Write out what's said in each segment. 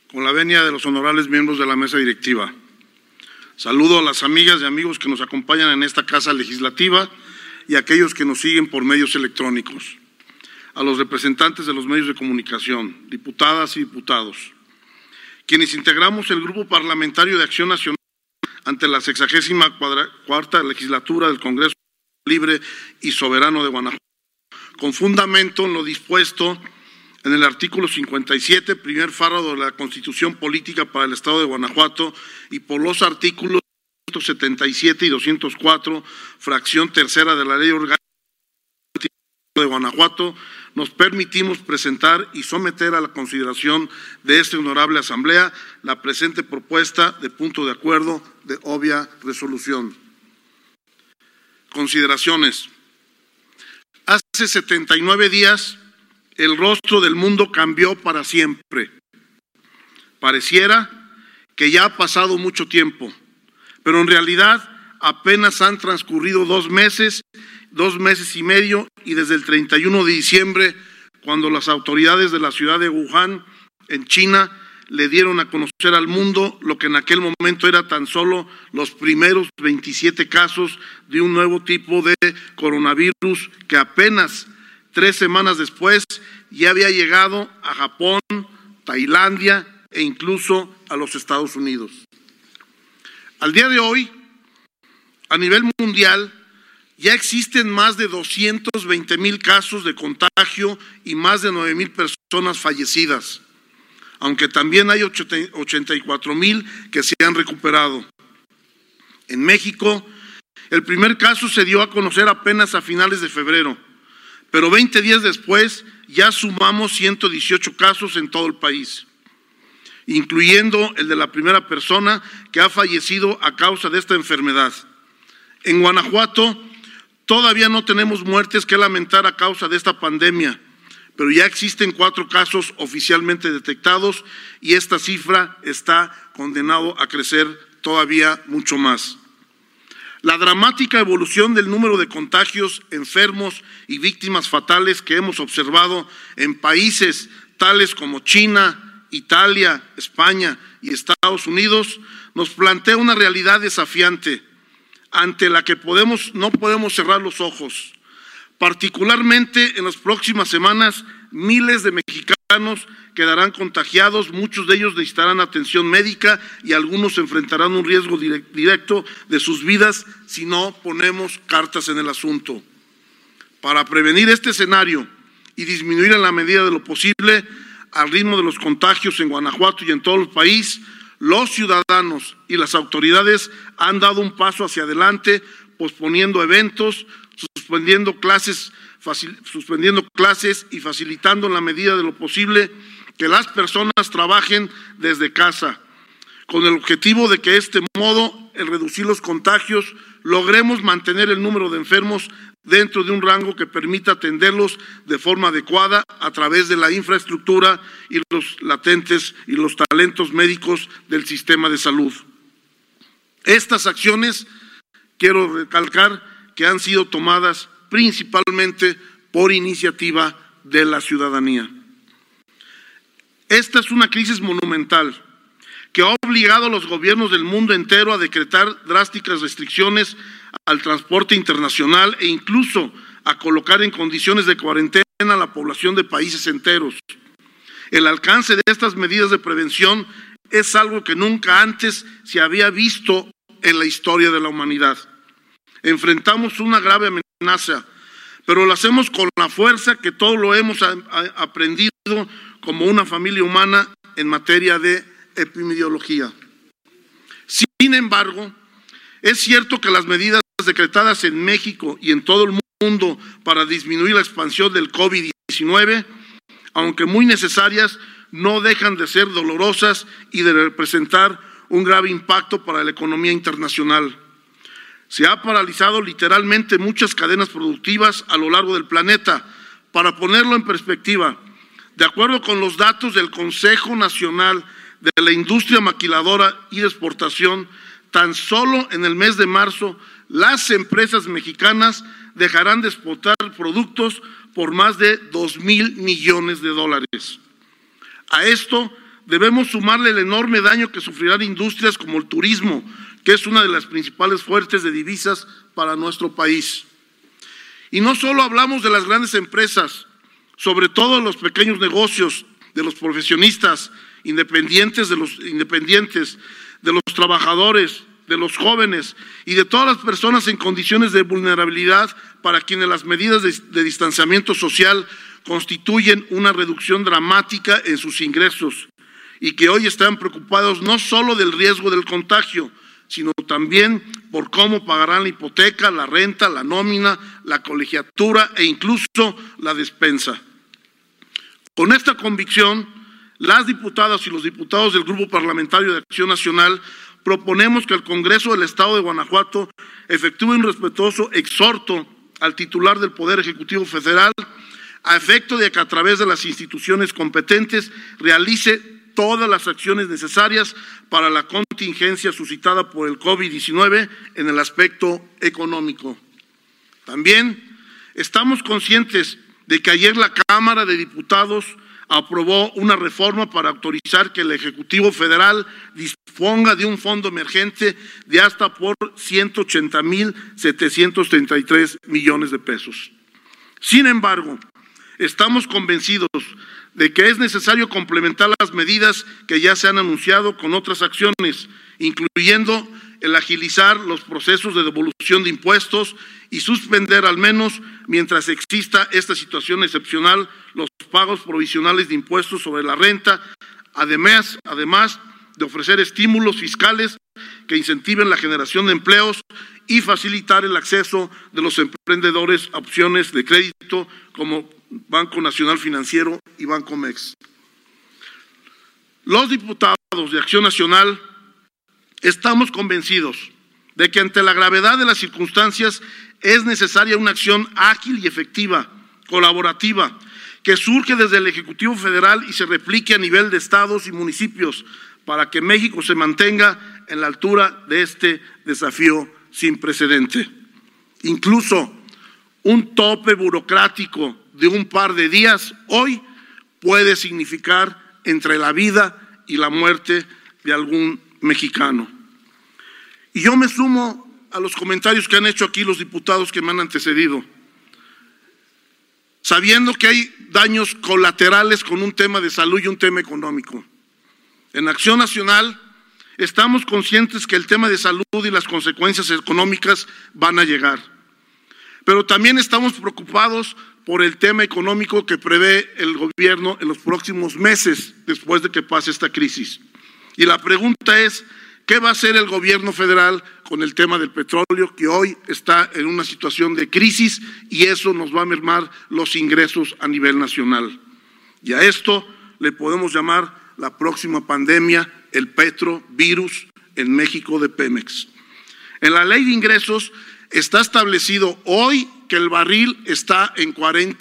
con la venia de los honorables miembros de la mesa directiva. Saludo a las amigas y amigos que nos acompañan en esta casa legislativa y a aquellos que nos siguen por medios electrónicos. A los representantes de los medios de comunicación, diputadas y diputados, quienes integramos el Grupo Parlamentario de Acción Nacional ante la 64ª legislatura del Congreso Libre y Soberano de Guanajuato, con fundamento en lo dispuesto en el artículo 57, primer párrafo de la Constitución Política para el Estado de Guanajuato y por los artículos 177 y 204, fracción tercera de la Ley Orgánica de Guanajuato, nos permitimos presentar y someter a la consideración de esta honorable Asamblea la presente propuesta de punto de acuerdo de obvia resolución. Consideraciones. Hace 79 días el rostro del mundo cambió para siempre. Pareciera que ya ha pasado mucho tiempo, pero en realidad apenas han transcurrido 2 meses y medio, y desde el 31 de diciembre, cuando las autoridades de la ciudad de Wuhan, en China, le dieron a conocer al mundo lo que en aquel momento era tan solo los primeros 27 casos de un nuevo tipo de coronavirus que apenas 3 semanas después ya había llegado a Japón, Tailandia e incluso a los Estados Unidos. Al día de hoy, a nivel mundial, ya existen más de 220,000 casos de contagio y más de 9,000 personas fallecidas, aunque también hay 84,000 que se han recuperado. En México, el primer caso se dio a conocer apenas a finales de febrero, pero 20 días después ya sumamos 118 casos en todo el país, incluyendo el de la primera persona que ha fallecido a causa de esta enfermedad. En Guanajuato todavía no tenemos muertes que lamentar a causa de esta pandemia, pero ya existen 4 casos oficialmente detectados y esta cifra está condenado a crecer todavía mucho más. La dramática evolución del número de contagios, enfermos y víctimas fatales que hemos observado en países tales como China, Italia, España y Estados Unidos nos plantea una realidad desafiante ante la que no podemos cerrar los ojos. Particularmente en las próximas semanas, miles de mexicanos quedarán contagiados, muchos de ellos necesitarán atención médica y algunos enfrentarán un riesgo directo de sus vidas si no ponemos cartas en el asunto. Para prevenir este escenario y disminuir en la medida de lo posible al ritmo de los contagios en Guanajuato y en todo el país, los ciudadanos y las autoridades han dado un paso hacia adelante, posponiendo eventos, suspendiendo clases y facilitando en la medida de lo posible que las personas trabajen desde casa, con el objetivo de que de este modo, al reducir los contagios, logremos mantener el número de enfermos dentro de un rango que permita atenderlos de forma adecuada a través de la infraestructura y los latentes y los talentos médicos del sistema de salud. Estas acciones, quiero recalcar, que han sido tomadas principalmente por iniciativa de la ciudadanía. Esta es una crisis monumental que ha obligado a los gobiernos del mundo entero a decretar drásticas restricciones al transporte internacional e incluso a colocar en condiciones de cuarentena a la población de países enteros. El alcance de estas medidas de prevención es algo que nunca antes se había visto en la historia de la humanidad. Enfrentamos una grave amenaza, pero lo hacemos con la fuerza que todos lo hemos aprendido como una familia humana en materia de epidemiología. Sin embargo, es cierto que las medidas decretadas en México y en todo el mundo para disminuir la expansión del COVID-19, aunque muy necesarias, no dejan de ser dolorosas y de representar un grave impacto para la economía internacional. Se ha paralizado literalmente muchas cadenas productivas a lo largo del planeta. Para ponerlo en perspectiva, de acuerdo con los datos del Consejo Nacional de la Industria Maquiladora y de Exportación, tan solo en el mes de marzo, las empresas mexicanas dejarán de exportar productos por más de $2,000 millones. A esto debemos sumarle el enorme daño que sufrirán industrias como el turismo, que es una de las principales fuentes de divisas para nuestro país. Y no solo hablamos de las grandes empresas, sobre todo los pequeños negocios, de los profesionistas independientes, de los trabajadores, de los jóvenes y de todas las personas en condiciones de vulnerabilidad para quienes las medidas de distanciamiento social constituyen una reducción dramática en sus ingresos y que hoy están preocupados no solo del riesgo del contagio, sino también por cómo pagarán la hipoteca, la renta, la nómina, la colegiatura e incluso la despensa. Con esta convicción, las diputadas y los diputados del Grupo Parlamentario de Acción Nacional proponemos que el Congreso del Estado de Guanajuato efectúe un respetuoso exhorto al titular del Poder Ejecutivo Federal a efecto de que a través de las instituciones competentes realice todas las acciones necesarias para la contingencia suscitada por el COVID-19 en el aspecto económico. También estamos conscientes de que ayer la Cámara de Diputados aprobó una reforma para autorizar que el Ejecutivo Federal disponga de un fondo emergente de hasta por 180,733 millones de pesos. Sin embargo, estamos convencidos de que es necesario complementar las medidas que ya se han anunciado con otras acciones, incluyendo el agilizar los procesos de devolución de impuestos y suspender al menos mientras exista esta situación excepcional los pagos provisionales de impuestos sobre la renta, además de ofrecer estímulos fiscales que incentiven la generación de empleos y facilitar el acceso de los emprendedores a opciones de crédito como Banco Nacional Financiero y Bancomex. Los diputados de Acción Nacional estamos convencidos de que ante la gravedad de las circunstancias es necesaria una acción ágil y efectiva, colaborativa, que surge desde el Ejecutivo Federal y se replique a nivel de estados y municipios para que México se mantenga en la altura de este desafío sin precedente. Incluso un tope burocrático de un par de días hoy puede significar entre la vida y la muerte de algún mexicano. Y yo me sumo a los comentarios que han hecho aquí los diputados que me han antecedido, sabiendo que hay daños colaterales con un tema de salud y un tema económico. En Acción Nacional estamos conscientes que el tema de salud y las consecuencias económicas van a llegar, pero también estamos preocupados por el tema económico que prevé el gobierno en los próximos meses después de que pase esta crisis. Y la pregunta es, ¿qué va a hacer el gobierno federal con el tema del petróleo, que hoy está en una situación de crisis y eso nos va a mermar los ingresos a nivel nacional? Y a esto le podemos llamar la próxima pandemia, el petrovirus en México de Pemex. En la ley de ingresos está establecido hoy que el barril está en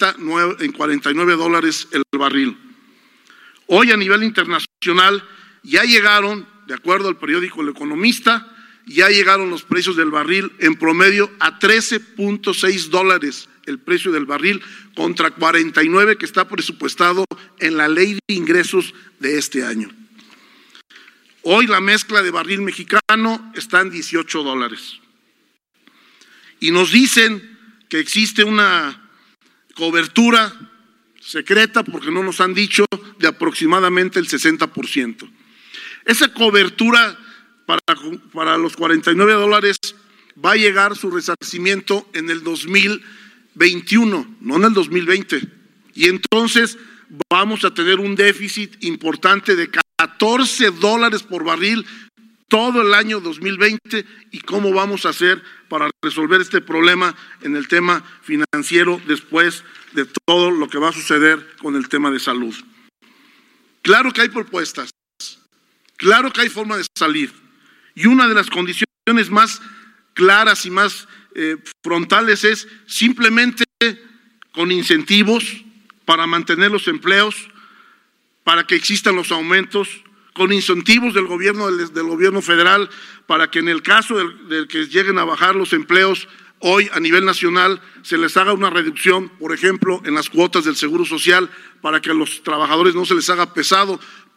$49 el barril. Hoy a nivel internacional ya llegaron, de acuerdo al periódico El Economista, ya llegaron los precios del barril en promedio a $13.6 el precio del barril contra 49 que está presupuestado en la ley de ingresos de este año. Hoy la mezcla de barril mexicano está en $18. Y nos dicen que existe una cobertura secreta, porque no nos han dicho, de aproximadamente el 60%. Esa cobertura para los $49 va a llegar su resarcimiento en el 2021, no en el 2020. Y entonces vamos a tener un déficit importante de $14 por barril todo el año 2020. ¿Y cómo vamos a hacer para resolver este problema en el tema financiero después de todo lo que va a suceder con el tema de salud? Claro que hay propuestas, claro que hay forma de salir. Y una de las condiciones más claras y más frontales es simplemente con incentivos para mantener los empleos, para que existan los aumentos, con incentivos del gobierno federal para que en el caso del que lleguen a bajar los empleos hoy a nivel nacional se les haga una reducción, por ejemplo, en las cuotas del Seguro Social para que a los trabajadores no se les haga pesado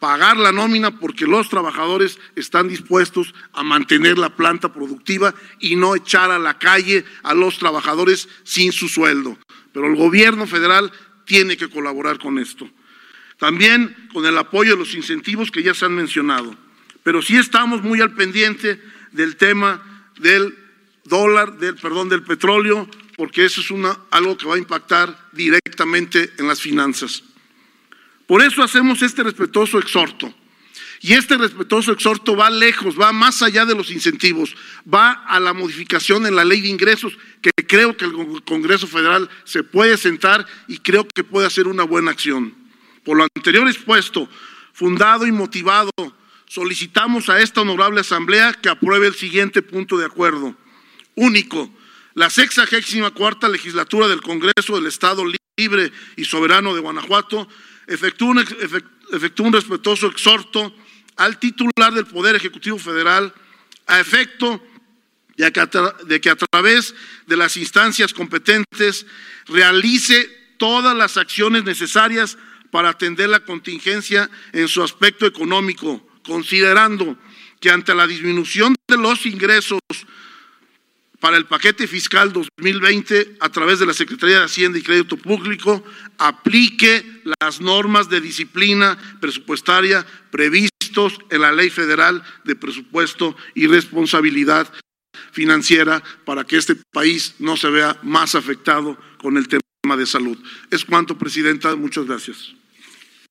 pagar la nómina porque los trabajadores están dispuestos a mantener la planta productiva y no echar a la calle a los trabajadores sin su sueldo. Pero el gobierno federal tiene que colaborar con esto. También con el apoyo de los incentivos que ya se han mencionado. Pero sí estamos muy al pendiente del tema del del petróleo, porque eso es algo que va a impactar directamente en las finanzas. Por eso hacemos este respetuoso exhorto. Y este respetuoso exhorto va lejos, va más allá de los incentivos, va a la modificación en la ley de ingresos, que creo que el Congreso Federal se puede sentar y creo que puede hacer una buena acción. Por lo anterior expuesto, fundado y motivado, solicitamos a esta honorable Asamblea que apruebe el siguiente punto de acuerdo. Único, la 64ª legislatura del Congreso del Estado Libre y Soberano de Guanajuato efectúa un respetuoso exhorto al titular del Poder Ejecutivo Federal a efecto de que a través de las instancias competentes realice todas las acciones necesarias para atender la contingencia en su aspecto económico, considerando que ante la disminución de los ingresos para el paquete fiscal 2020 a través de la Secretaría de Hacienda y Crédito Público aplique las normas de disciplina presupuestaria previstos en la Ley Federal de Presupuesto y Responsabilidad Financiera para que este país no se vea más afectado con el tema de salud. Es cuanto, Presidenta. Muchas gracias.